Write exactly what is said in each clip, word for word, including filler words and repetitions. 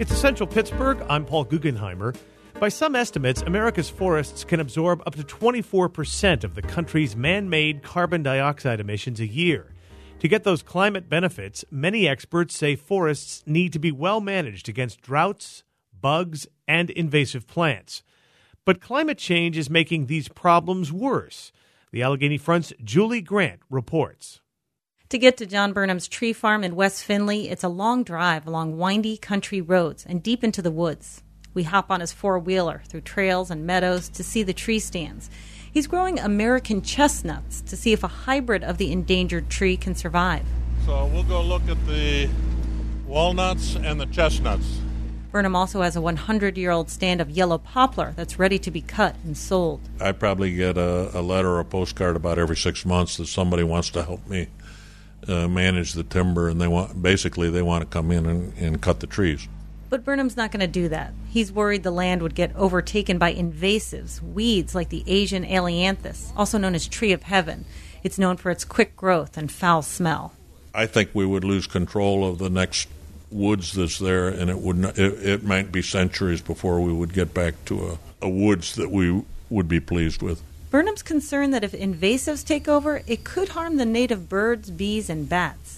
It's Essential Pittsburgh. I'm Paul Guggenheimer. By some estimates, America's forests can absorb up to twenty-four percent of the country's man-made carbon dioxide emissions a year. To get those climate benefits, many experts say forests need to be well managed against droughts, bugs, and invasive plants. But climate change is making these problems worse. The Allegheny Front's Julie Grant reports. To get to John Burnham's tree farm in West Findlay, it's a long drive along windy country roads and deep into the woods. We hop on his four-wheeler through trails and meadows to see the tree stands. He's growing American chestnuts to see if a hybrid of the endangered tree can survive. So we'll go look at the walnuts and the chestnuts. Burnham also has a hundred-year-old stand of yellow poplar that's ready to be cut and sold. I probably get a, a letter or a postcard about every six months that somebody wants to help me uh, manage the timber, and they want basically they want to come in and, and cut the trees. But Burnham's not going to do that. He's worried the land would get overtaken by invasives, weeds like the Asian ailanthus, also known as tree of heaven. It's known for its quick growth and foul smell. I think we would lose control of the next woods that's there, and it would not, it, it might be centuries before we would get back to a, a woods that we would be pleased with. Burnham's concerned that if invasives take over, it could harm the native birds, bees, and bats.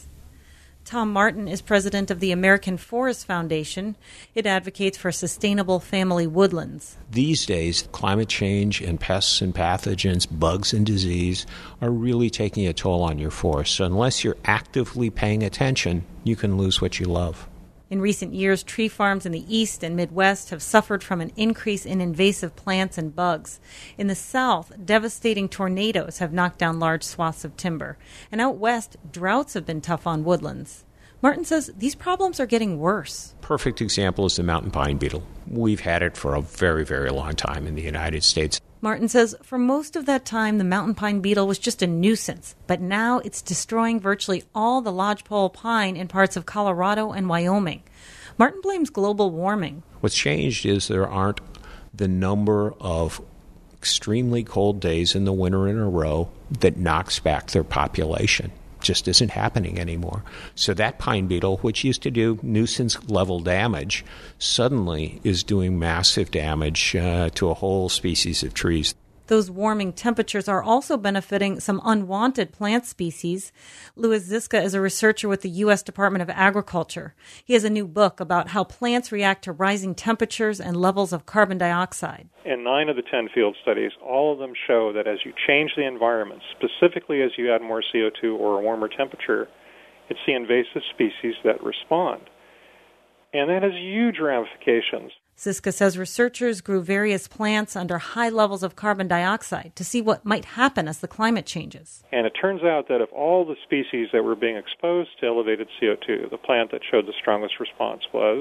Tom Martin is president of the American Forest Foundation. It advocates for sustainable family woodlands. These days, climate change and pests and pathogens, bugs and disease are really taking a toll on your forest. So unless you're actively paying attention, you can lose what you love. In recent years, tree farms in the East and Midwest have suffered from an increase in invasive plants and bugs. In the South, devastating tornadoes have knocked down large swaths of timber. And out West, droughts have been tough on woodlands. Martin says these problems are getting worse. Perfect example is the mountain pine beetle. We've had it for a very, very long time in the United States. Martin says for most of that time, the mountain pine beetle was just a nuisance, but now it's destroying virtually all the lodgepole pine in parts of Colorado and Wyoming. Martin blames global warming. What's changed is there aren't the number of extremely cold days in the winter in a row that knocks back their population. Just isn't happening anymore. So that pine beetle, which used to do nuisance-level damage, suddenly is doing massive damage uh, to a whole species of trees. Those warming temperatures are also benefiting some unwanted plant species. Louis Ziska is a researcher with the U S Department of Agriculture. He has a new book about how plants react to rising temperatures and levels of carbon dioxide. In nine of the ten field studies, all of them show that as you change the environment, specifically as you add more C O two or a warmer temperature, it's the invasive species that respond. And that has huge ramifications. Ziska says researchers grew various plants under high levels of carbon dioxide to see what might happen as the climate changes. And it turns out that of all the species that were being exposed to elevated C O two, the plant that showed the strongest response was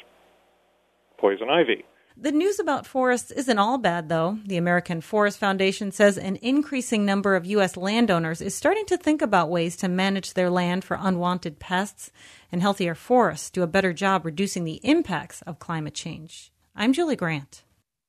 poison ivy. The news about forests isn't all bad, though. The American Forest Foundation says an increasing number of U S landowners is starting to think about ways to manage their land for unwanted pests, and healthier forests do a better job reducing the impacts of climate change. I'm Julie Grant.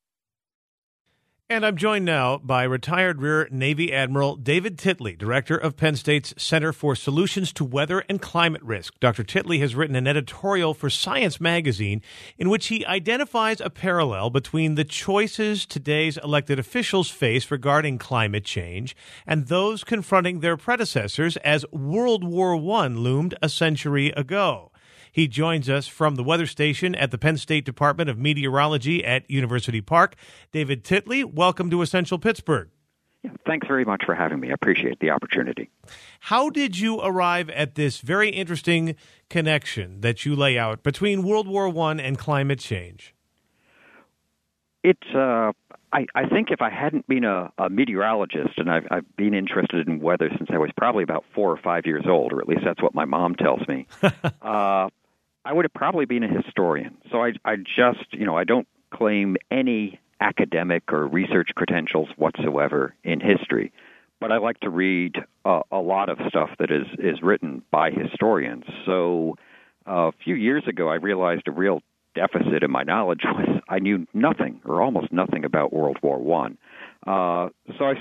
And I'm joined now by retired Rear Navy Admiral David Titley, director of Penn State's Center for Solutions to Weather and Climate Risk. Doctor Titley has written an editorial for Science magazine in which he identifies a parallel between the choices today's elected officials face regarding climate change and those confronting their predecessors as World War One loomed a century ago. He joins us from the weather station at the Penn State Department of Meteorology at University Park. David Titley, welcome to Essential Pittsburgh. Yeah, thanks very much for having me. I appreciate the opportunity. How did you arrive at this very interesting connection that you lay out between World War One and climate change? It's, uh, I, I think if I hadn't been a, a meteorologist, and I've, I've been interested in weather since I was probably about four or five years old, or at least that's what my mom tells me, uh, I would have probably been a historian. So I, I just, you know, I don't claim any academic or research credentials whatsoever in history, but I like to read uh, a lot of stuff that is, is written by historians. So uh, a few years ago, I realized a real deficit in my knowledge was I knew nothing or almost nothing about World War One. Uh, so I started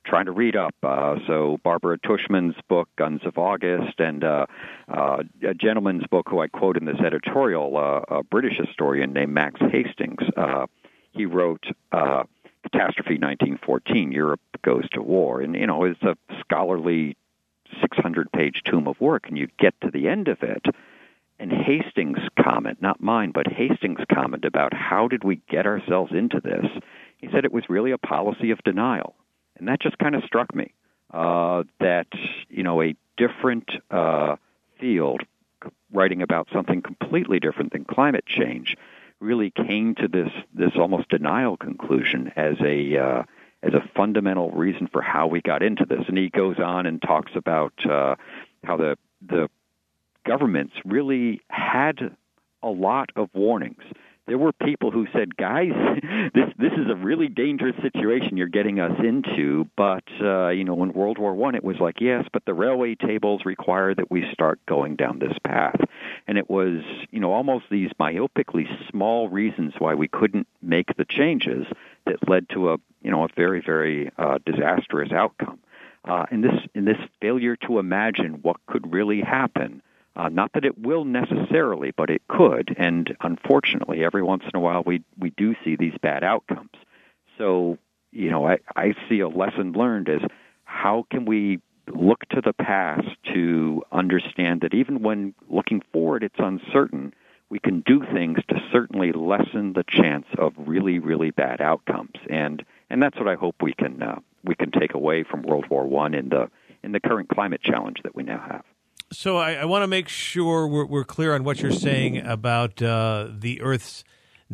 trying to read up. Uh, so Barbara Tushman's book, Guns of August, and uh, uh, a gentleman's book who I quote in this editorial, uh, a British historian named Max Hastings. Uh, he wrote uh, Catastrophe nineteen fourteen, Europe Goes to War. And, you know, it's a scholarly six hundred page tome of work, and you get to the end of it. And Hastings' comment, not mine, but Hastings' comment about how did we get ourselves into this, he said it was really a policy of denial. And that just kind of struck me, uh, that, you know, a different uh, field writing about something completely different than climate change really came to this, this almost denial conclusion as a uh, as a fundamental reason for how we got into this. And he goes on and talks about uh, how the the governments really had a lot of warnings. There were people who said, guys, this this is a really dangerous situation you're getting us into. But, uh, you know, in World War One, it was like, yes, but the railway tables require that we start going down this path. And it was, you know, almost these myopically small reasons why we couldn't make the changes that led to a, you know, a very, very uh, disastrous outcome. Uh, and this, in this failure to imagine what could really happen, Uh, not that it will necessarily, but it could. And unfortunately, every once in a while, we we do see these bad outcomes. So, you know, I, I see a lesson learned as how can we look to the past to understand that even when looking forward it's uncertain, we can do things to certainly lessen the chance of really, really bad outcomes. And and that's what I hope we can uh, we can take away from World War One in the in the current climate challenge that we now have. So I, I want to make sure we're, we're clear on what you're saying about uh, the Earth's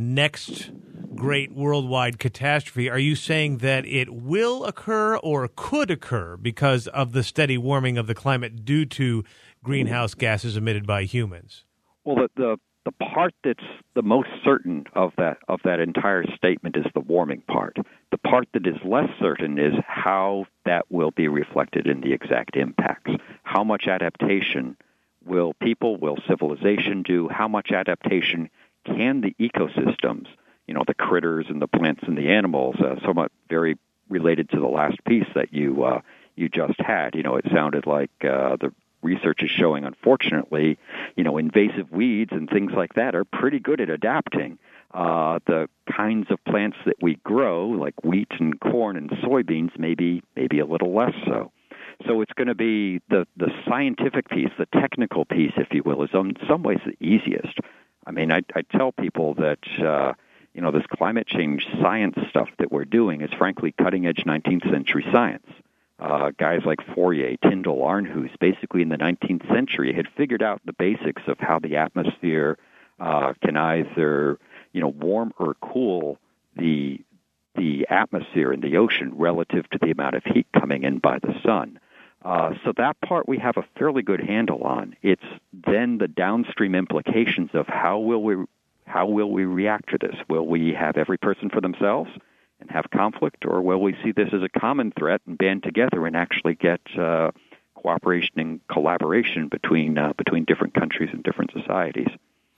next great worldwide catastrophe. Are you saying that it will occur or could occur because of the steady warming of the climate due to greenhouse gases emitted by humans? Well, the the, the part that's the most certain of that of that entire statement is the warming part. The part that is less certain is how that will be reflected in the exact impacts. How much adaptation will people, will civilization do? How much adaptation can the ecosystems, you know, the critters and the plants and the animals, uh, somewhat very related to the last piece that you uh, you just had. You know, it sounded like uh, the research is showing, unfortunately, you know, invasive weeds and things like that are pretty good at adapting. Uh, the kinds of plants that we grow, like wheat and corn and soybeans, maybe maybe a little less so. So it's going to be the, the scientific piece, the technical piece, if you will, is in some ways the easiest. I mean, I, I tell people that, uh, you know, this climate change science stuff that we're doing is frankly cutting-edge nineteenth century science. Uh, guys like Fourier, Tyndall, Arnhus, basically in the nineteenth century had figured out the basics of how the atmosphere uh, can either, you know, warm or cool the the atmosphere in the ocean relative to the amount of heat coming in by the sun. Uh, so that part we have a fairly good handle on. It's then the downstream implications of how will we how will we react to this? Will we have every person for themselves and have conflict, or will we see this as a common threat and band together and actually get uh, cooperation and collaboration between uh, between different countries and different societies?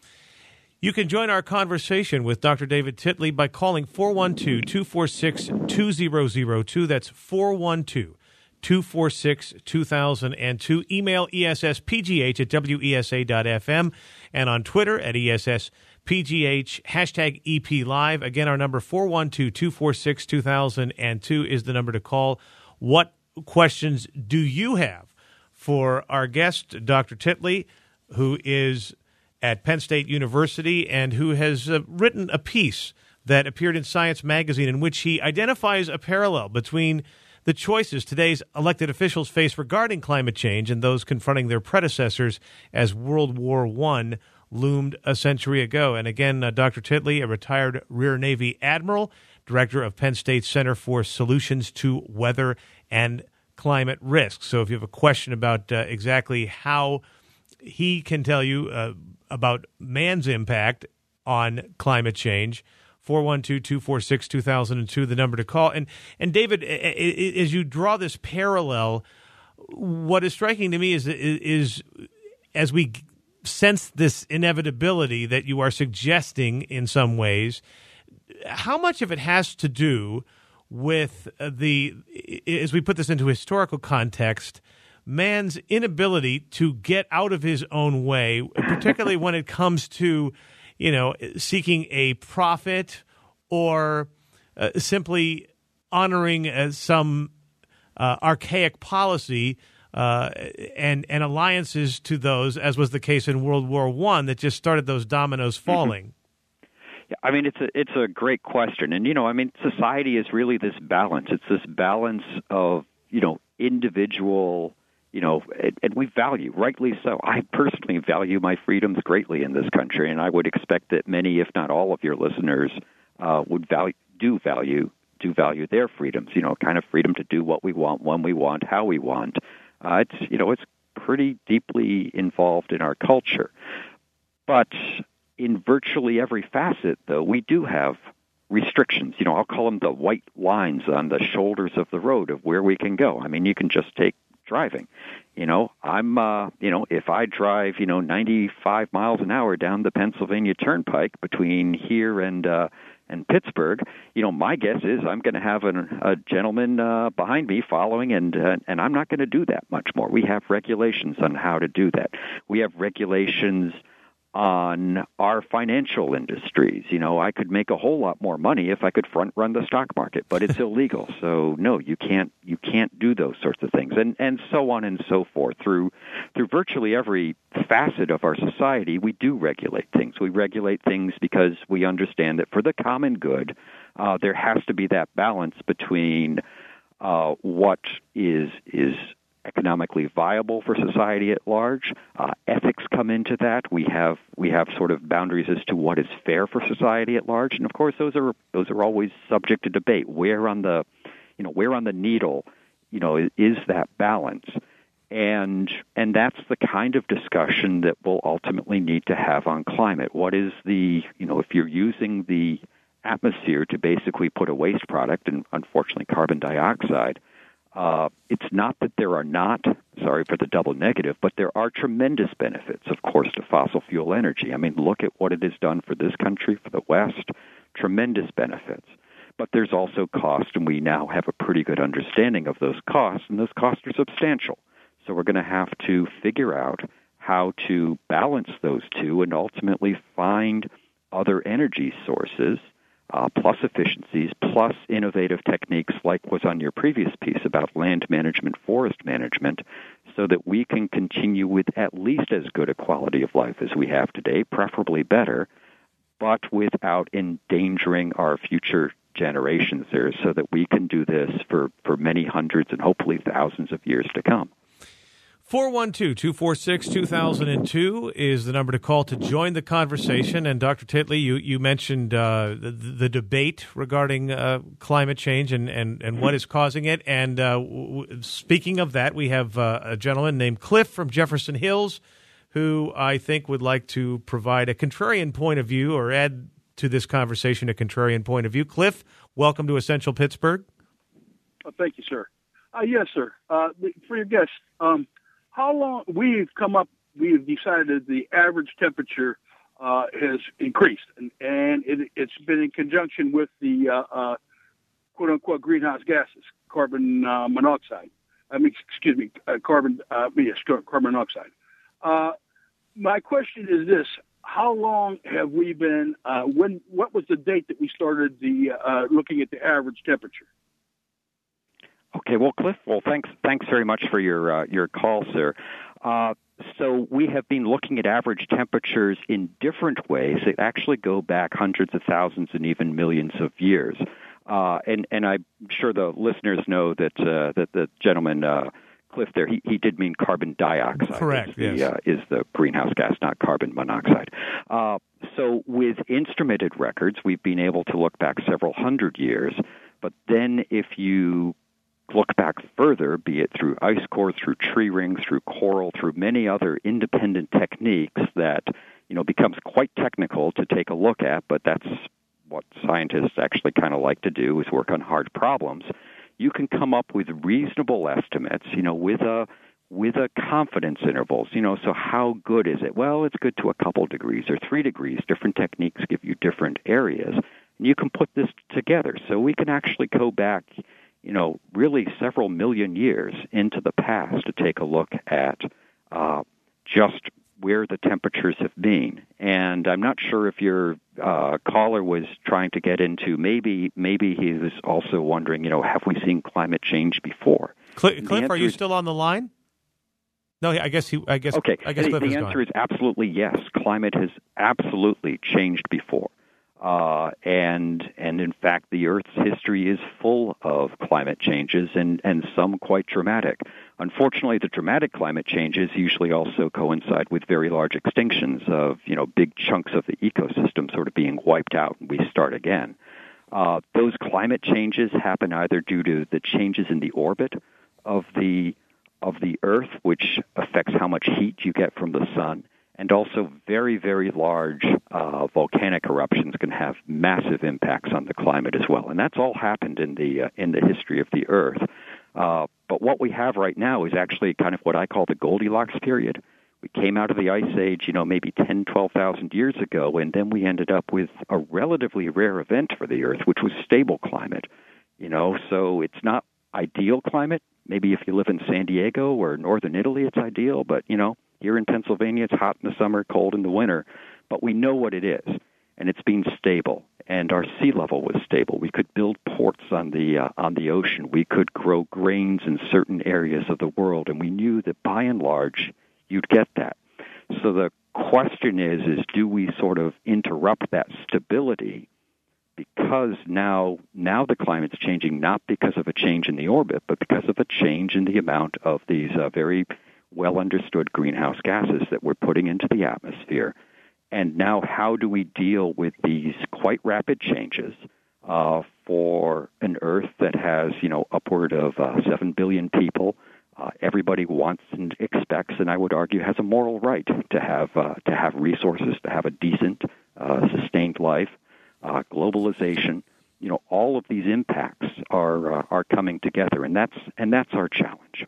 You can join our conversation with Doctor David Titley by calling four one two, two four six, two zero zero two. That's four one two, two four six, two thousand two. Email E S S P G H at W E S A dot F M and on Twitter at E S S P G H, hashtag E P Live. Again, our number four one two, two four six, two thousand two is the number to call. What questions do you have for our guest, Doctor Titley, who is at Penn State University and who has uh, written a piece that appeared in Science Magazine in which he identifies a parallel between the choices today's elected officials face regarding climate change and those confronting their predecessors as World War One loomed a century ago. And again, uh, Doctor Titley, a retired Rear Navy admiral, director of Penn State's Center for Solutions to Weather and Climate Risk. So if you have a question about uh, exactly how he can tell you uh, about man's impact on climate change, four one two, two four six, two thousand two, the number to call. And and David, as you draw this parallel, what is striking to me is is as we sense this inevitability that you are suggesting in some ways, how much of it has to do with the, as we put this into historical context, man's inability to get out of his own way, particularly when it comes to, you know, seeking a profit or uh, simply honoring uh, some uh, archaic policy uh, and and alliances to those, as was the case in World War One, that just started those dominoes falling. Mm-hmm. Yeah, I mean, it's a it's a great question, and you know, I mean, society is really this balance. It's this balance of you know individual. You know, and, and we value, rightly so. I personally value my freedoms greatly in this country, and I would expect that many, if not all, of your listeners uh, would value, do value, do value their freedoms. You know, kind of freedom to do what we want, when we want, how we want. Uh, it's you know, it's pretty deeply involved in our culture. But in virtually every facet, though, we do have restrictions. You know, I'll call them the white lines on the shoulders of the road of where we can go. I mean, you can just take driving. You know, I'm, uh, you know, if I drive, you know, ninety-five miles an hour down the Pennsylvania Turnpike between here and uh, and Pittsburgh, you know, my guess is I'm going to have an, a gentleman uh, behind me following, and uh, and I'm not going to do that much more. We have regulations on how to do that. We have regulations on our financial industries. You know, I could make a whole lot more money if I could front run the stock market, but it's illegal. So no, you can't you can't do those sorts of things. And and so on and so forth. Through through virtually every facet of our society, we do regulate things. We regulate things because we understand that for the common good, uh, there has to be that balance between uh, what is is economically viable for society at large. Uh, ethics come into that. We have we have sort of boundaries as to what is fair for society at large, and of course those are those are always subject to debate. Where on the you know where on the needle you know is, is that balance, and and that's the kind of discussion that we'll ultimately need to have on climate. What is the you know if you're using the atmosphere to basically put a waste product, and unfortunately carbon dioxide. Uh, it's not that there are not, sorry for the double negative, but there are tremendous benefits, of course, to fossil fuel energy. I mean, look at what it has done for this country, for the West, tremendous benefits. But there's also cost, and we now have a pretty good understanding of those costs, and those costs are substantial. So we're going to have to figure out how to balance those two and ultimately find other energy sources Uh, plus efficiencies, plus innovative techniques like was on your previous piece about land management, forest management, so that we can continue with at least as good a quality of life as we have today, preferably better, but without endangering our future generations there, so that we can do this for, for many hundreds and hopefully thousands of years to come. four one two, two four six, two thousand two is the number to call to join the conversation. And Doctor Titley, you, you mentioned uh, the, the debate regarding uh, climate change and, and, and what is causing it. And uh, w- speaking of that, we have uh, a gentleman named Cliff from Jefferson Hills who I think would like to provide a contrarian point of view or add to this conversation a contrarian point of view. Cliff, welcome to Essential Pittsburgh. Oh, thank you, sir. Uh, yes, sir. Uh, for your guests, um, how long we've come up, we've decided the average temperature uh, has increased, and, and it, it's been in conjunction with the uh, uh, quote unquote greenhouse gases, carbon uh, monoxide. I mean, excuse me, uh, carbon, uh, yes, carbon monoxide. Uh, my question is this: how long have we been? Uh, when? What was the date that we started the uh, looking at the average temperature? Okay, well, Cliff, well, thanks, thanks very much for your uh, your call, sir. Uh, so we have been looking at average temperatures in different ways that actually go back hundreds of thousands and even millions of years. Uh, and and I'm sure the listeners know that uh, that the gentleman uh, Cliff there, he, he did mean carbon dioxide. Correct. Is the, yes. uh, is the greenhouse gas, not carbon monoxide. Uh, so with instrumented records, we've been able to look back several hundred years. But then if you look back further, be it through ice core, through tree rings, through coral, through many other independent techniques that, you know, becomes quite technical to take a look at, but that's what scientists actually kind of like to do, is work on hard problems. You can come up with reasonable estimates, you know, with a with a confidence intervals, you know, so how good is it? Well, it's good to a couple degrees or three degrees. Different techniques give you different areas. and you can put this together. So we can actually go back, you know, really several million years into the past to take a look at uh, just where the temperatures have been. And I'm not sure if your uh, caller was trying to get into, maybe maybe he was also wondering, you know, have we seen climate change before? Cliff, Cliff are you is, still on the line? No, I guess he. I guess. Okay. I guess the, Cliff the is answer gone. is absolutely yes. Climate has absolutely changed before, uh, and and in fact, the Earth's history is full of climate changes, and and some quite dramatic. Unfortunately, the dramatic climate changes usually also coincide with very large extinctions of, you know, big chunks of the ecosystem sort of being wiped out, and we start again. Uh, those climate changes happen either due to the changes in the orbit of the of the Earth, which affects how much heat you get from the sun, and also very, very large uh, volcanic eruptions can have massive impacts on the climate as well. And that's all happened in the uh, in the history of the Earth. Uh, but what we have right now is actually kind of what I call the Goldilocks period. We came out of the Ice Age, you know, maybe ten, twelve thousand years ago, and then we ended up with a relatively rare event for the Earth, which was stable climate. You know, so it's not ideal climate. Maybe if you live in San Diego or northern Italy, it's ideal. But, you know, here in Pennsylvania, it's hot in the summer, cold in the winter. But we know what it is, and it's been stable. And our sea level was stable. We could build ports on the uh, on the ocean. We could grow grains in certain areas of the world, and we knew that by and large, you'd get that. So the question is, is do we sort of interrupt that stability? Because now, now the climate's changing not because of a change in the orbit, but because of a change in the amount of these uh, very well-understood greenhouse gases that we're putting into the atmosphere. And now how do we deal with these quite rapid changes uh, for an Earth that has, you know, upward of uh, seven billion people? Uh, everybody wants and expects, and I would argue has a moral right to have uh, to have resources, to have a decent, uh, sustained life. Uh, globalization, you know, all of these impacts are uh, are coming together, and that's and that's our challenge.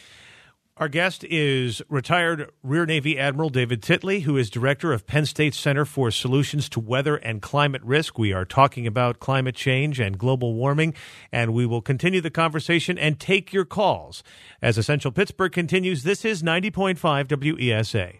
Our guest is retired Rear Navy Admiral David Titley, who is director of Penn State Center for Solutions to Weather and Climate Risk. We are talking about climate change and global warming, and we will continue the conversation and take your calls. As Essential Pittsburgh continues, this is ninety point five W E S A.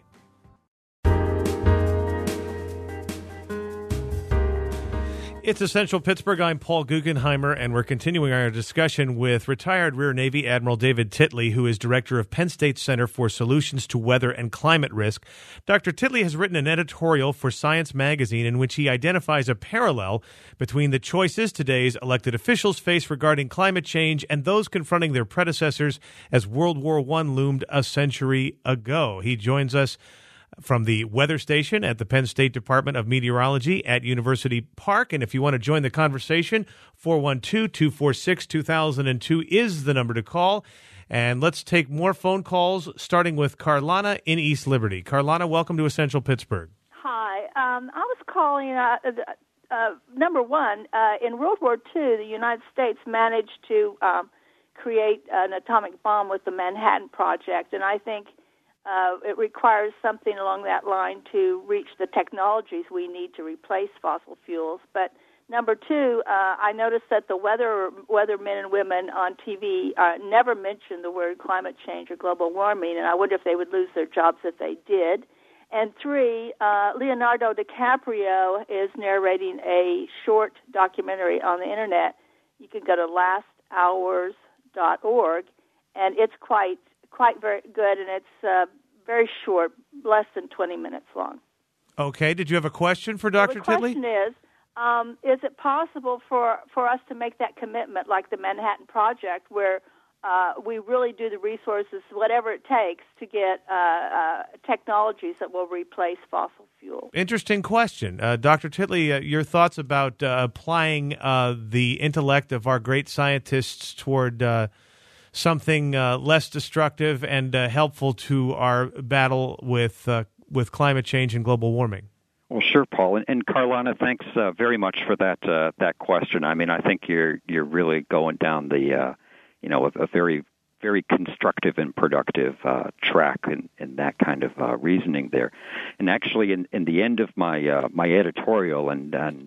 It's Essential Pittsburgh. I'm Paul Guggenheimer, and we're continuing our discussion with retired Rear Navy Admiral David Titley, who is director of Penn State Center for Solutions to Weather and Climate Risk. Doctor Titley has written an editorial for Science Magazine in which he identifies a parallel between the choices today's elected officials face regarding climate change and those confronting their predecessors as World War One loomed a century ago. He joins us from the weather station at the Penn State Department of Meteorology at University Park. And if you want to join the conversation, four one two, two four six, two thousand two is the number to call. And let's take more phone calls, starting with Carlana in East Liberty. Carlana, welcome to Essential Pittsburgh. Hi. Um, I was calling, uh, uh, number one, uh, in World War Two, the United States managed to um, create an atomic bomb with the Manhattan Project, and I think Uh, it requires something along that line to reach the technologies we need to replace fossil fuels. But number two, uh, I noticed that the weather weathermen and women on T V uh, never mention the word climate change or global warming, and I wonder if they would lose their jobs if they did. And three, uh, Leonardo DiCaprio is narrating a short documentary on the Internet. You can go to last hours dot org, and it's quite quite very good, and it's uh, very short, less than twenty minutes long. Okay. Did you have a question for Doctor Well, the Titley? question is, um, is it possible for, for us to make that commitment like the Manhattan Project where uh, we really do the resources, whatever it takes, to get uh, uh, technologies that will replace fossil fuel? Interesting question. Uh, Doctor Titley, uh, your thoughts about uh, applying uh, the intellect of our great scientists toward uh, something uh, less destructive and uh, helpful to our battle with uh, with climate change and global warming? Well, sure, Paul, and, and Carlana, thanks uh, very much for that uh, that question. I mean, I think you're you're really going down the uh, you know a, a very very constructive and productive uh, track in, in that kind of uh, reasoning there. And actually, in, in the end of my uh, my editorial, and, and you know,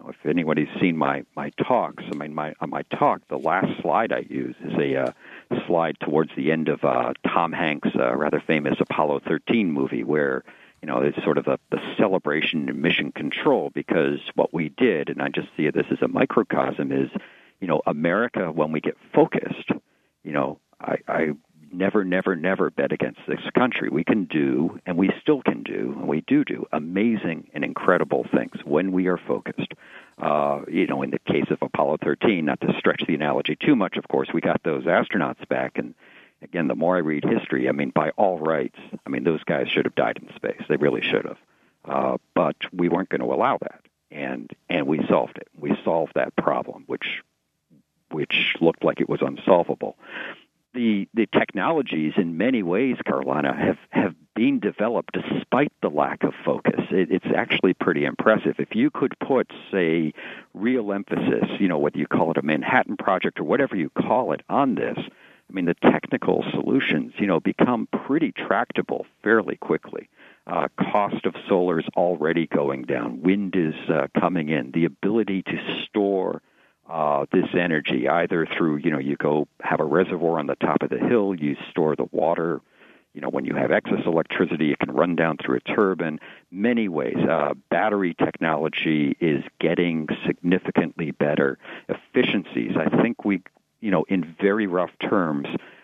if anybody's seen my, my talks, I mean, my on my talk, the last slide I use is a uh, slide towards the end of uh, Tom Hanks' uh, rather famous Apollo thirteen movie, where you know it's sort of a, the celebration in mission control, because what we did, and I just see this as a microcosm, is you know America, when we get focused, you know, I. I never, never, never bet against this country. We can do, and we still can do, and we do do amazing and incredible things when we are focused. Uh, you know, in the case of Apollo thirteen, not to stretch the analogy too much, of course, we got those astronauts back, and again, the more I read history, I mean, by all rights, I mean, those guys should have died in space. They really should have. Uh, but we weren't going to allow that, and and we solved it. We solved that problem, which which looked like it was unsolvable. The the technologies, in many ways, Carolina, have, have been developed despite the lack of focus. It, it's actually pretty impressive. If you could put, say, real emphasis, you know, whether you call it a Manhattan Project or whatever you call it, on this, I mean, the technical solutions, you know, become pretty tractable fairly quickly. Uh, cost of solar is already going down. Wind is uh, coming in. The ability to store Uh, this energy, either through, you know, you go have a reservoir on the top of the hill, you store the water, you know, when you have excess electricity, it can run down through a turbine. Many ways. Uh, battery technology is getting significantly better. Efficiencies, I think we, you know, in very rough terms,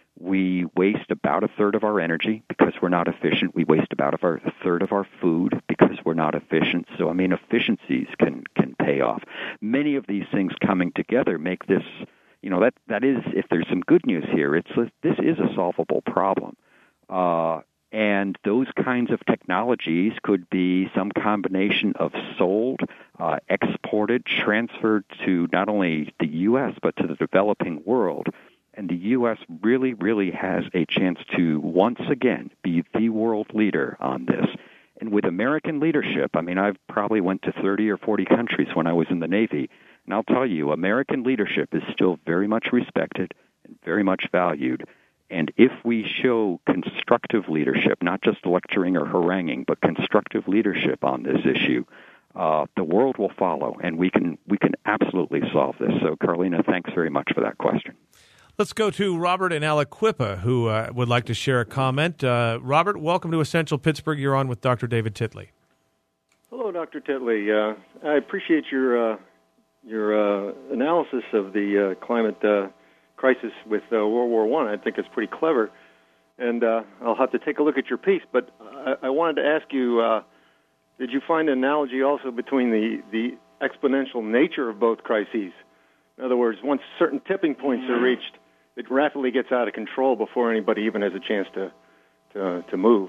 we waste about a third of our energy because we're not efficient. We waste about a third of our food because we're not efficient. So, I mean, efficiencies can, can pay off. Many of these things coming together make this, you know, that, that is, if there's some good news here, it's this is a solvable problem. Uh, and those kinds of technologies could be some combination of sold, uh, exported, transferred to not only the U S, but to the developing world. And the U S really, really has a chance to once again be the world leader on this. And with American leadership, I mean, I've probably went to thirty or forty countries when I was in the Navy, and I'll tell you, American leadership is still very much respected and very much valued. And if we show constructive leadership, not just lecturing or haranguing, but constructive leadership on this issue, uh, the world will follow, and we can we can absolutely solve this. So, Carlina, thanks very much for that question. Let's go to Robert in Aliquippa, who uh, would like to share a comment. Uh, Robert, welcome to Essential Pittsburgh. You're on with Doctor David Titley. Hello, Doctor Titley. Uh, I appreciate your uh, your uh, analysis of the uh, climate uh, crisis with uh, World War One. I. I think it's pretty clever, and uh, I'll have to take a look at your piece. But I, I wanted to ask you, uh, did you find an analogy also between the, the exponential nature of both crises? In other words, once certain tipping points are reached, it rapidly gets out of control before anybody even has a chance to to, to move.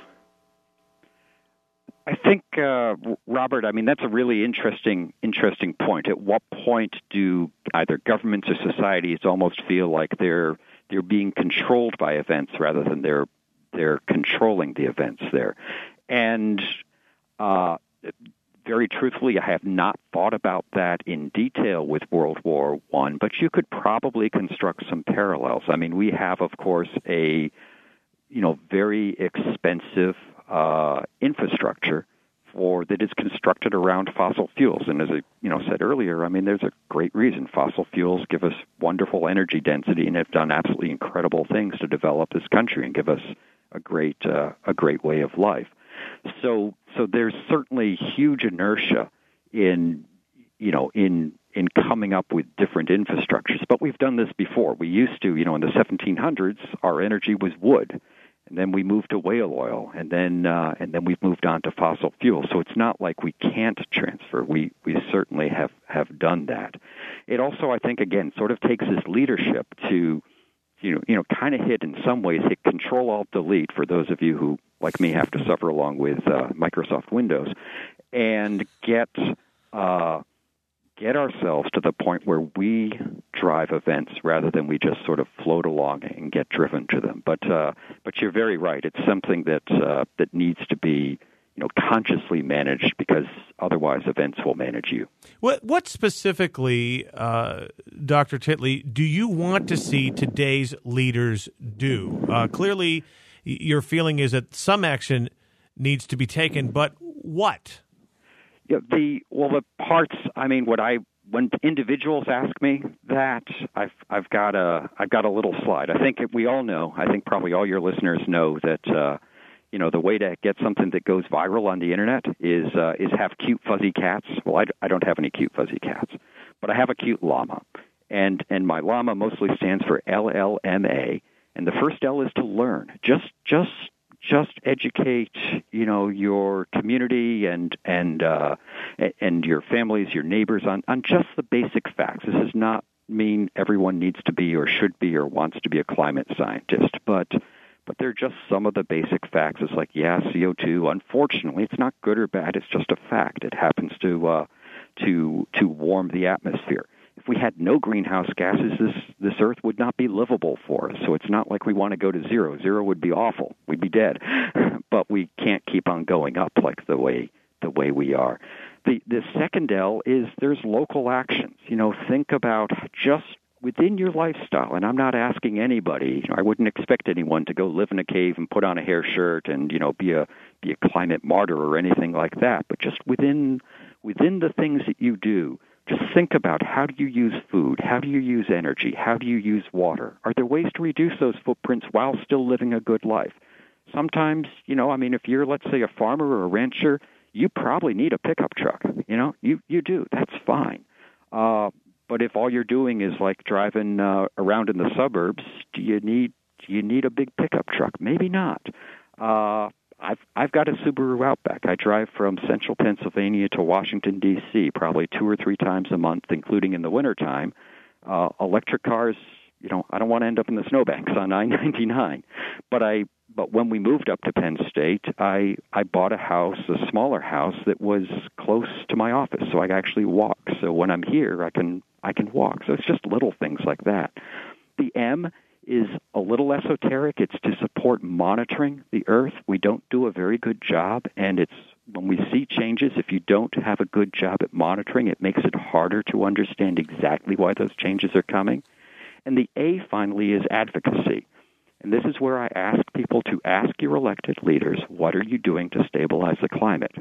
I think, uh, Robert, I mean, that's a really interesting interesting point. At what point do either governments or societies almost feel like they're they're being controlled by events rather than they're they're controlling the events there? And uh, very truthfully, I have not thought about that in detail with World War One, but you could probably construct some parallels. I mean, we have, of course, a you know very expensive uh, infrastructure for that is constructed around fossil fuels, and as I you know said earlier, I mean, there's a great reason. Fossil fuels give us wonderful energy density and have done absolutely incredible things to develop this country and give us a great uh, a great way of life. So, so there's certainly huge inertia in, you know, in in coming up with different infrastructures. But we've done this before. We used to, you know, in the seventeen hundreds, our energy was wood, and then we moved to whale oil, and then uh, and then we've moved on to fossil fuels. So it's not like we can't transfer. We we certainly have have done that. It also, I think, again, sort of takes this leadership to. You know, you know, kind of hit in some ways, hit Control Alt Delete for those of you who, like me, have to suffer along with uh, Microsoft Windows, and get uh, get ourselves to the point where we drive events rather than we just sort of float along and get driven to them. But uh, but you're very right. It's something that uh, that needs to be you know consciously managed, because otherwise events will manage you. What what specifically, uh, Doctor Titley, do you want to see today's leaders do? Uh, clearly, your feeling is that some action needs to be taken, but what? Yeah, the well, the parts. I mean, what I when individuals ask me that, I've I've got a I've got a little slide. I think we all know. I think probably all your listeners know that. Uh, You know, the way to get something that goes viral on the internet is uh, is have cute fuzzy cats. Well, I, I don't have any cute fuzzy cats, but I have a cute llama, and and my llama mostly stands for L L M A, and the first L is to learn. Just just just educate, you know, your community and and uh, and your families, your neighbors on on just the basic facts. This does not mean everyone needs to be or should be or wants to be a climate scientist, but. But they're just some of the basic facts. It's like, yeah, C O two, unfortunately, it's not good or bad. It's just a fact. It happens to uh, to to warm the atmosphere. If we had no greenhouse gases, this, this Earth would not be livable for us. So it's not like we want to go to zero. Zero would be awful. We'd be dead. But we can't keep on going up like the way the way we are. The, the second L is there's local actions. You know, think about just within your lifestyle, and I'm not asking anybody, I wouldn't expect anyone to go live in a cave and put on a hair shirt and, you know, be a be a climate martyr or anything like that, but just within within the things that you do, just think about how do you use food, how do you use energy, how do you use water? Are there ways to reduce those footprints while still living a good life? Sometimes, you know, I mean, if you're, let's say, a farmer or a rancher, you probably need a pickup truck, you know, you, you do, that's fine. Uh, But if all you're doing is like driving uh, around in the suburbs, do you need do you need a big pickup truck? Maybe not. Uh, I've I've got a Subaru Outback. I drive from central Pennsylvania to Washington D C probably two or three times a month, including in the wintertime. Uh, electric cars, you know, I don't want to end up in the snowbanks on I ninety-nine. But I but when we moved up to Penn State, I I bought a house, a smaller house that was close to my office, so I could actually walk. So when I'm here, I can I can walk. So it's just little things like that. The M is a little esoteric. It's to support monitoring the Earth. We don't do a very good job, and it's when we see changes, if you don't have a good job at monitoring, it makes it harder to understand exactly why those changes are coming. And the A, finally, is advocacy. And this is where I ask people to ask your elected leaders, what are you doing to stabilize the climate?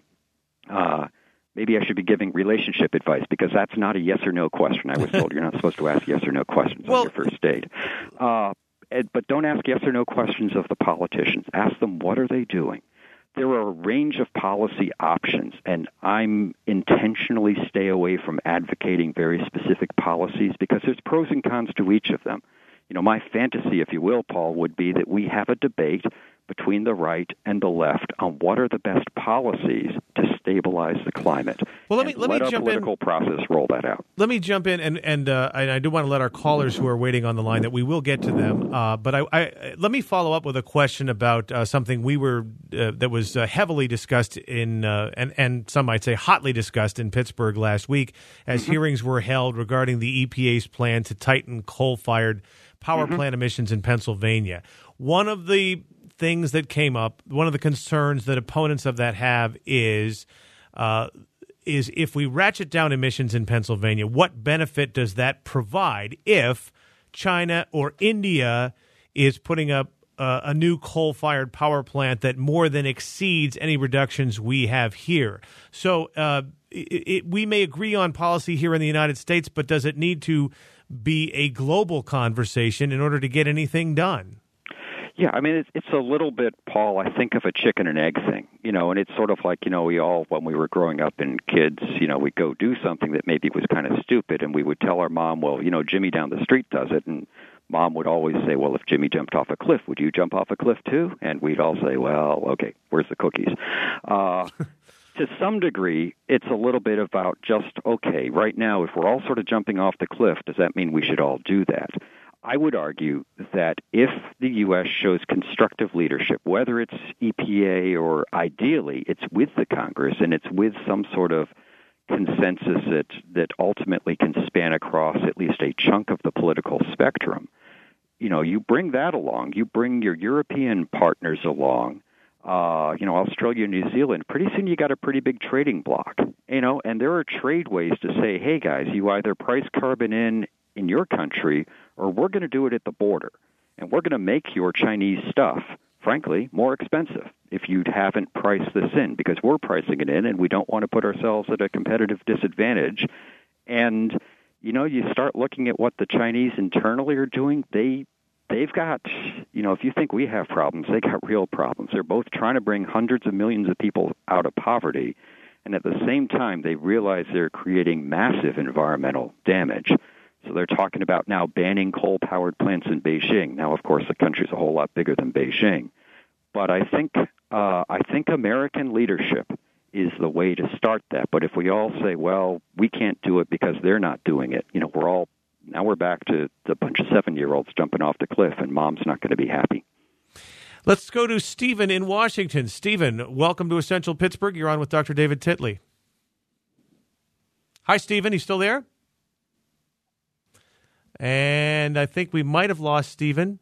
Uh, maybe I should be giving relationship advice because that's not a yes or no question. I was told you're not supposed to ask yes or no questions well, on your first date. Uh, but don't ask yes or no questions of the politicians. Ask them, what are they doing? There are a range of policy options, and I'm intentionally stay away from advocating very specific policies because there's pros and cons to each of them. You know, my fantasy, if you will, Paul, would be that we have a debate between the right and the left on what are the best policies to stabilize the climate. Well, let me let, let me our jump political in. process roll that out. Let me jump in, and and uh, I, I do want to let our callers who are waiting on the line that we will get to them. Uh, but I, I let me follow up with a question about uh, something we were uh, that was uh, heavily discussed in uh, and and some might say hotly discussed in Pittsburgh last week as mm-hmm. hearings were held regarding the E P A's plan to tighten coal-fired power mm-hmm. plant emissions in Pennsylvania. One of the things that came up, one of the concerns that opponents of that have is uh, is if we ratchet down emissions in Pennsylvania, what benefit does that provide if China or India is putting up uh, a new coal-fired power plant that more than exceeds any reductions we have here? So uh, it, it, we may agree on policy here in the United States, but does it need to be a global conversation in order to get anything done? Yeah, I mean, it's, it's a little bit, Paul, I think of a chicken and egg thing, you know, and it's sort of like, you know, we all, when we were growing up and kids, you know, we'd go do something that maybe was kind of stupid, and we would tell our mom, well, you know, Jimmy down the street does it, and Mom would always say, well, if Jimmy jumped off a cliff, would you jump off a cliff too? And we'd all say, well, okay, where's the cookies? Uh To some degree, it's a little bit about just, okay, right now, if we're all sort of jumping off the cliff, does that mean we should all do that? I would argue that if the U S shows constructive leadership, whether it's E P A or ideally it's with the Congress and it's with some sort of consensus that, that ultimately can span across at least a chunk of the political spectrum, you know, you bring that along, you bring your European partners along, Uh, you know, Australia, New Zealand, pretty soon you got a pretty big trading bloc, you know, and there are trade ways to say, hey, guys, you either price carbon in in your country or we're going to do it at the border, and we're going to make your Chinese stuff, frankly, more expensive. if you haven't priced this in, because we're pricing it in, and we don't want to put ourselves at a competitive disadvantage. And, you know, you start looking at what the Chinese internally are doing, they, they've got, you know, if you think we have problems, they got real problems. They're both trying to bring hundreds of millions of people out of poverty, and at the same time, they realize they're creating massive environmental damage. So they're talking about now banning coal-powered plants in Beijing. Now, of course, the country's a whole lot bigger than Beijing. But I think uh, I think American leadership is the way to start that. But if we all say, well, we can't do it because they're not doing it, you know, we're all, now we're back to a bunch of seven-year-olds jumping off the cliff, and mom's not going to be happy. Let's go to Stephen in Washington. Stephen, welcome to Essential Pittsburgh. You're on with Doctor David Titley. Hi, Stephen. You still there? And I think we might have lost Stephen.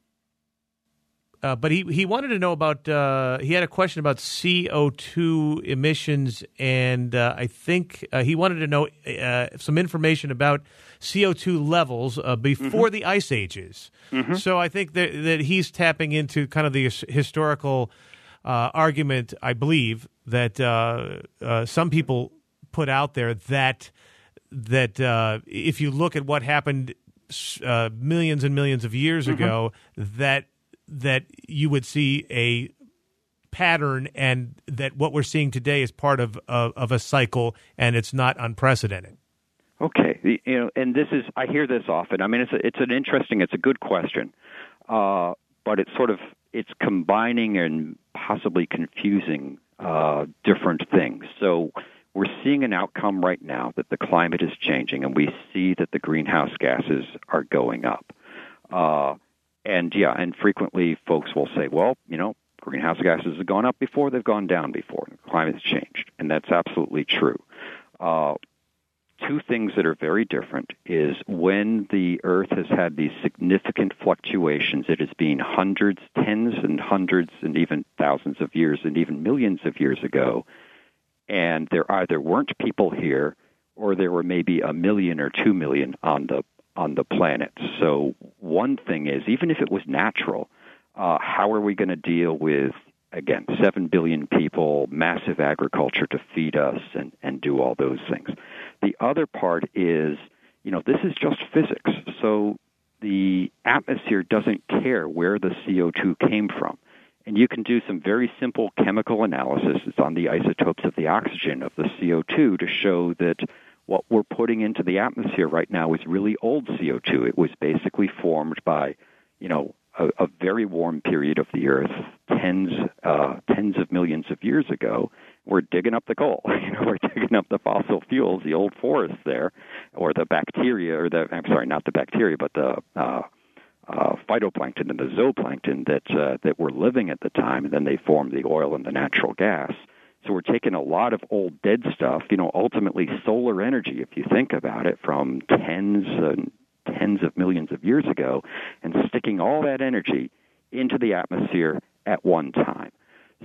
Uh, but he, he wanted to know about, uh, he had a question about C O two emissions, and uh, I think uh, he wanted to know uh, some information about C O two levels uh, before mm-hmm. the ice ages. Mm-hmm. So I think that, that he's tapping into kind of the historical uh, argument, I believe, that uh, uh, some people put out there that, that uh, if you look at what happened uh, millions and millions of years mm-hmm. ago, that that you would see a pattern, and that what we're seeing today is part of of, of a cycle, and it's not unprecedented. Okay, you know, and this is, I hear this often. I mean, it's a, it's an interesting, it's a good question, uh, but it's sort of, it's combining and possibly confusing uh, different things. So we're seeing an outcome right now that the climate is changing, and we see that the greenhouse gases are going up. Uh, and yeah, and frequently folks will say, well, you know, greenhouse gases have gone up before, they've gone down before, the climate's changed, and that's absolutely true. Uh, two things that are very different is when the Earth has had these significant fluctuations, it has been hundreds, tens and hundreds, and even thousands of years, and even millions of years ago, and there either weren't people here, or there were maybe a million or two million on the on the planet. So one thing is, even if it was natural, uh, how are we going to deal with, again, seven billion people, massive agriculture to feed us, and, and do all those things? The other part is, you know, this is just physics. So the atmosphere doesn't care where the C O two came from. And you can do some very simple chemical analysis. It's on the isotopes of the oxygen of the C O two to show that what we're putting into the atmosphere right now is really old C O two. It was basically formed by, you know, a, a very warm period of the Earth tens, uh, tens of millions of years ago. We're digging up the coal. You know, we're digging up the fossil fuels, the old forests there, or the bacteria, or the, I'm sorry, not the bacteria, but the uh, uh, phytoplankton and the zooplankton that uh, that were living at the time, and then they formed the oil and the natural gas. So we're taking a lot of old dead stuff, you know, ultimately solar energy, if you think about it, from tens and tens of millions of years ago, and sticking all that energy into the atmosphere at one time.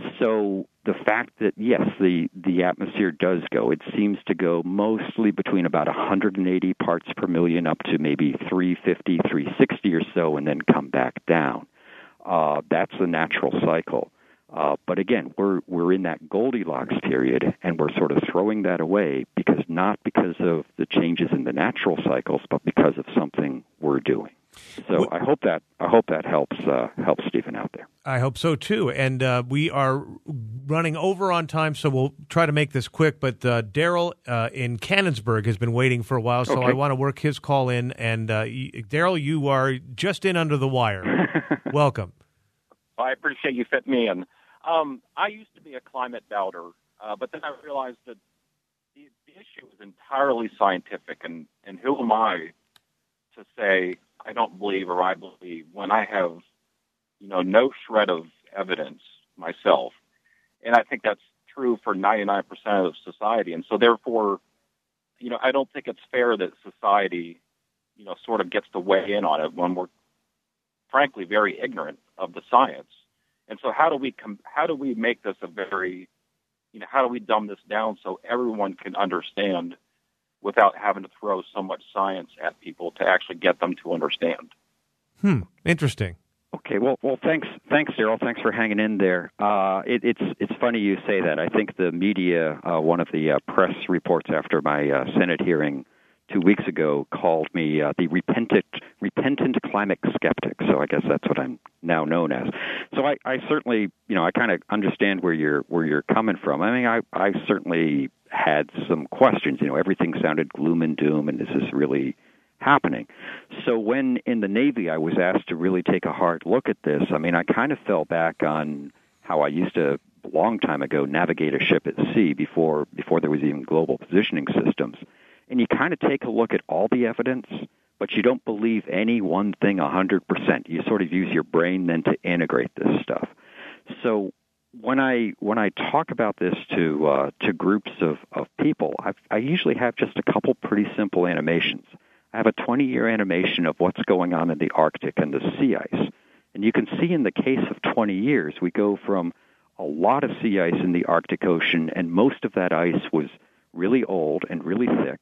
So the fact that, yes, the, the atmosphere does go, it seems to go mostly between about one hundred eighty parts per million up to maybe three fifty, three sixty or so, and then come back down. Uh, that's the natural cycle. Uh, but again, we're we're in that Goldilocks period, and we're sort of throwing that away, because not because of the changes in the natural cycles, but because of something we're doing. So I hope that I hope that helps uh, helps Stephen out there. I hope so too. And uh, we are running over on time, so we'll try to make this quick. But uh, Daryl uh, in Canonsburg has been waiting for a while, so okay. I want to work his call in. And uh, Daryl, you are just in under the wire. Welcome. Well, I appreciate you fitting me in. Um, I used to be a climate doubter, uh, but then I realized that the, the issue is entirely scientific, and, and who am I to say I don't believe or I believe when I have, you know, no shred of evidence myself. And I think that's true for ninety-nine percent of society. And so therefore, you know, I don't think it's fair that society, you know, sort of gets to weigh in on it when we're frankly very ignorant of the science. And so how do we com- how do we make this a very, you know, how do we dumb this down so everyone can understand without having to throw so much science at people to actually get them to understand? Hmm. Interesting. Okay, well, well, thanks, thanks, Daryl. Thanks for hanging in there. Uh, it, it's it's funny you say that. I think the media, uh, one of the uh, press reports after my uh, Senate hearing two weeks ago, called me uh, the repentant repentant climate skeptic. So I guess that's what I'm now known as. So I, I certainly, you know, I kind of understand where you're where you're coming from. I mean, I I certainly had some questions. You know, everything sounded gloom and doom, and this is really happening. So when in the Navy I was asked to really take a hard look at this, I mean, I kind of fell back on how I used to, a long time ago, navigate a ship at sea before before there was even global positioning systems. And you kind of take a look at all the evidence, but you don't believe any one thing one hundred percent. You sort of use your brain then to integrate this stuff. So when I when I talk about this to uh, to groups of, of people, I've, I usually have just a couple pretty simple animations. I have a twenty-year animation of what's going on in the Arctic and the sea ice. And you can see in the case of twenty years, we go from a lot of sea ice in the Arctic Ocean, and most of that ice was really old and really thick,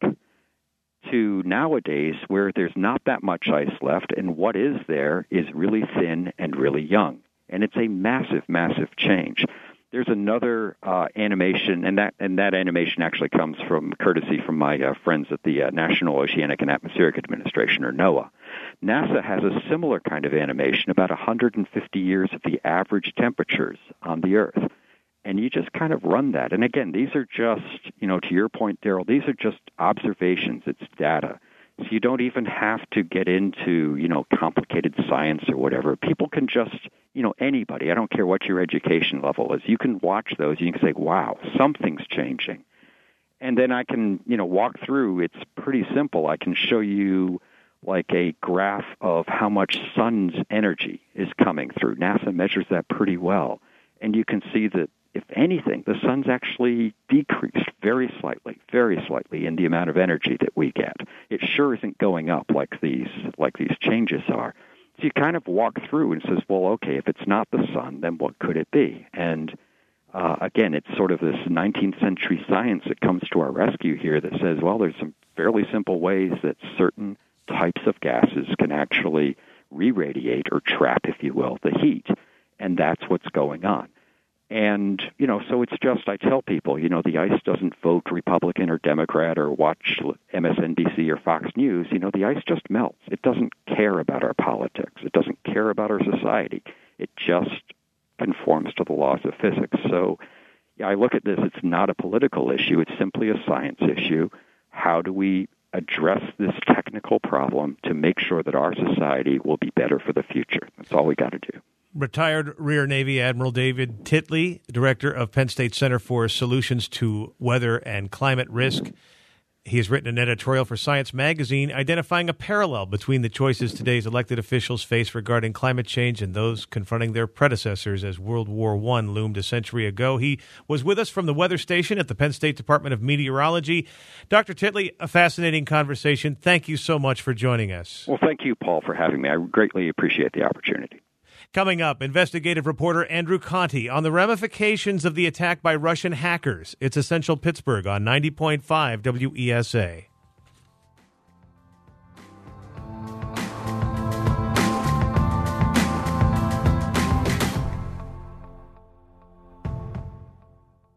to nowadays where there's not that much ice left, and what is there is really thin and really young. And it's a massive, massive change. There's another uh, animation, and that and that animation actually comes from courtesy from my uh, friends at the uh, National Oceanic and Atmospheric Administration, or NOAA. NASA has a similar kind of animation, about one hundred fifty years of the average temperatures on the Earth. And you just kind of run that. And again, these are just, you know, to your point, Daryl, these are just observations. It's data. So you don't even have to get into, you know, complicated science or whatever. People can just, you know, anybody, I don't care what your education level is, you can watch those and you can say, wow, something's changing. And then I can, you know, walk through. It's pretty simple. I can show you like a graph of how much sun's energy is coming through. NASA measures that pretty well. And you can see that, if anything, the sun's actually decreased very slightly, very slightly in the amount of energy that we get. It sure isn't going up like these like these changes are. So you kind of walk through and says, well, okay, if it's not the sun, then what could it be? And uh, again, it's sort of this nineteenth century science that comes to our rescue here that says, well, there's some fairly simple ways that certain types of gases can actually re-radiate or trap, if you will, the heat. And that's what's going on. And, you know, so it's just, I tell people, you know, the ice doesn't vote Republican or Democrat or watch M S N B C or Fox News. You know, the ice just melts. It doesn't care about our politics. It doesn't care about our society. It just conforms to the laws of physics. So, yeah, I look at this, it's not a political issue. It's simply a science issue. How do we address this technical problem to make sure that our society will be better for the future? That's all we got to do. Retired Rear Navy Admiral David Titley, director of Penn State Center for Solutions to Weather and Climate Risk. He has written an editorial for Science Magazine identifying a parallel between the choices today's elected officials face regarding climate change and those confronting their predecessors as World War One loomed a century ago. He was with us from the weather station at the Penn State Department of Meteorology. Doctor Titley, a fascinating conversation. Thank you so much for joining us. Well, thank you, Paul, for having me. I greatly appreciate the opportunity. Coming up, investigative reporter Andrew Conti on the ramifications of the attack by Russian hackers. It's Essential Pittsburgh on ninety point five W E S A.